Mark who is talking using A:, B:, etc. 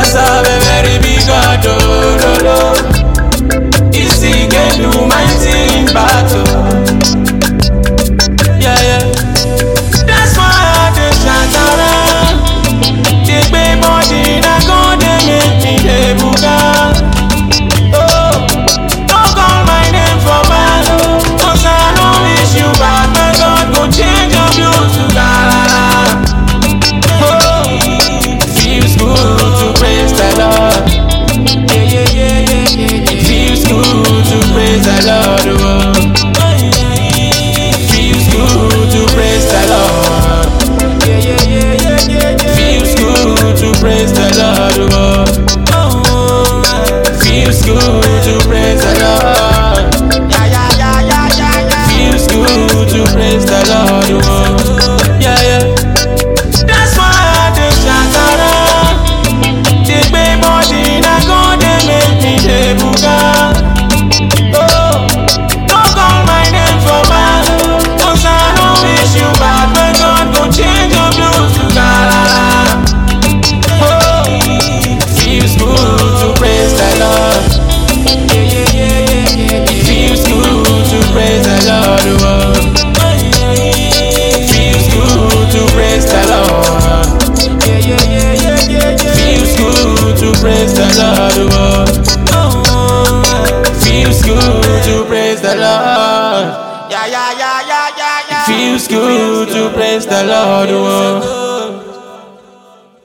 A: serve a very big God, oh. Easy can do mighty in battle. Yeah, yeah. That's why I just shout around. They pay body, I go, they make me the buga. Oh, don't call my name for bad, cause I don't wish you bad. My God go change your views to God. Oh, feels good to praise the Lord. It feels good to praise the Lord. Oh. Feels good to praise the Lord. Feels good to praise the Lord. Oh. Feels good to praise the Lord. Feels good to praise the Lord. Oh. Yeah, yeah. That's why I just shout around. They pay body, I go, they make me the buga. Oh, don't call my name for bad, cause I don't wish you bad. My God go change your blues to God. Oh, feels good to praise the Lord. It feels good to praise the Lord. Oh, feels good to praise the Lord. Feels good to praise the Lord. Oh, feels good to praise the Lord. Yeah. It feels good to praise the Lord. Oh.